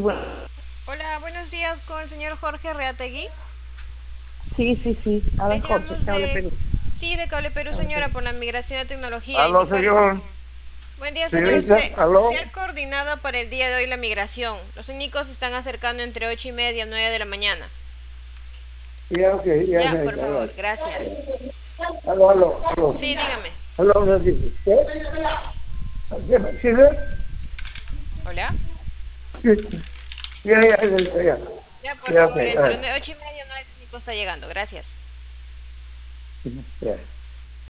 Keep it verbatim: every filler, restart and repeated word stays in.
bueno. Hola, buenos días con el señor Jorge Reategui. Sí, sí, sí. Le Habla Jorge, llamamos Cable de... Perú. Sí, de Cable Perú, Cable señora, Perú. por la migración de tecnología Aló, indicarle. señor. Buen día, señor. Señorita, Se, se aló. ha coordinado para el día de hoy la migración. Los únicos se están acercando entre ocho y media y nueve de la mañana. Ya, ok, ya, Ya, por señorita, favor, gracias. gracias. Aló, aló, aló. Sí, dígame. Aló, un ratito. ¿Qué? ¿Qué? ¿Sí, sí? Hola. Sí. Ya, ya, ya, ya. Ya, por Ya, ok, favor, a entre ver. ocho y media y nueve el único está llegando. Gracias. Ya.